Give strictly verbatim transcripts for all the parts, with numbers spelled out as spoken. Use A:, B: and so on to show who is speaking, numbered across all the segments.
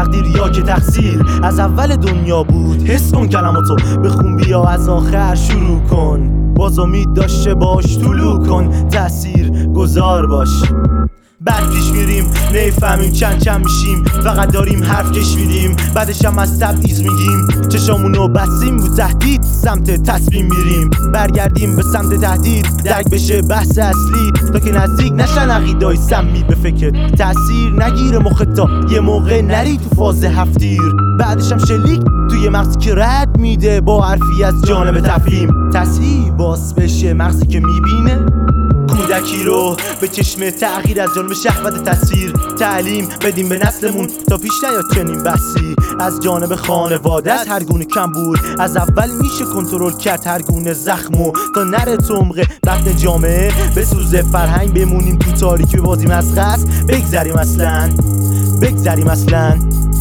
A: تقدیر یا که تقصیر از اول دنیا بود. حس کن کلماتو بخون، بیا از آخر شروع کن، باز امید داشته باش، طلوع کن، تأثیر گذار باش. بعد پیش میریم نمیفهمیم چند چند میشیم، فقط داریم حرف کش میدیم، بعدش هم از تبعیض میگیم. چشامونو بستیم رو تهدید، سمت تصمیم میریم، برگردیم به سمت تهدید، درک بشه بحث اصلی تا که نزدیک نشن عقیدای سمی به فکرت، تأثیر نگیره مخت تا یه موقع نری تو فاز هفتیر. بعدش هم شلیک توی مغزی که رد میده با حرفی از جانب تفهیم، تصحیح باز بشه مغزی که میبینه کودکی رو به چشم تغییر از جانب شهوت تصویر. تعلیم بدیم به نسلمون تا پیش نیاد چنین بحثی از جانب خانواده، از هر گونه کم بود از اول میشه کنترل کرد هر گونه زخمو تا نره تو عمق بطن جامعه بسوزه فرهنگ، بمونیم تو تاریکی ببازیم از قصد، بگذریم اصلا بگذریم اصلا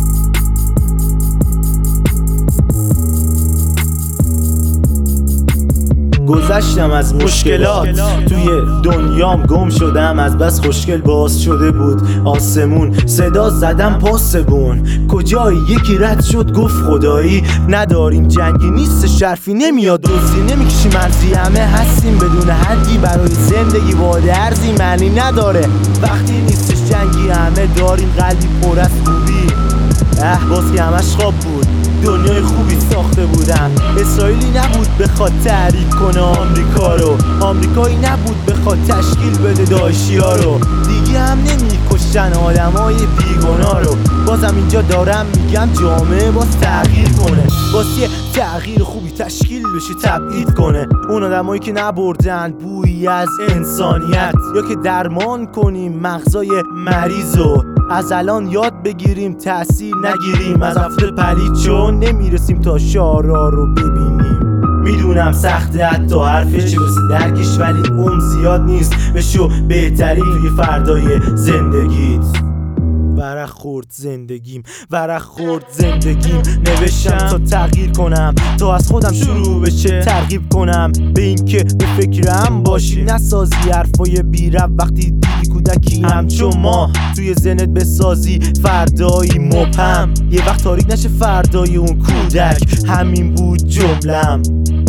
A: گذشتم از مشکلات، توی دنیام گم شدم، از بس خوشگل باز شده بود آسمون، صدا زدم پاسبون، کجایی یکی رد شد گفت خدایی نداریم، جنگی نیست شرفی نمیاد دوزی، نمیکشی مرزی، همه هستیم بدون حدی، برای زندگی با درزی معنی نداره وقتی نیستش جنگی، همه داریم قلبی پر از خوبی. اه باز که همش خواب بود، دنیای خوبی ساخته بودن، اسرائیلی نبود بخواد تحریک کنه آمریکا رو، آمریکایی نبود بخواد تشکیل بده داعشی ها رو، دیگه هم نمیکشتن آدمای بیگناه رو. بازم اینجا دارم میگم جامعه باز تغییر کنه، باز یه تغییر خوبی تشکیل بشه تبعید کنه، اون آدمایی که نبردن بویی از انسانیت، یا که درمان کنیم مغزای مریضو از الان یاد بگیریم، تأثیر نگیریم از افعال پلید، چون نمیرسیم تا شعرها رو ببینیم. میدونم سخته حتی حرفش چی بسید درکش، ولی اون زیاد نیست، بشو بهترین توی فردای زندگیت. ورق خورد زندگیم، ورق خورد زندگیم، نوشتم تا تغییر کنم، تا از خودم شروع بشه ترغیب کنم به این که به فکرم باشی، نسازی حرفای بی‌ربط وقتی دیدی کودکی همچون ما توی ذهنت بسازی فردایی مبهم، یه وقت تاریک نشه فردای اون کودک، همین بود جملم.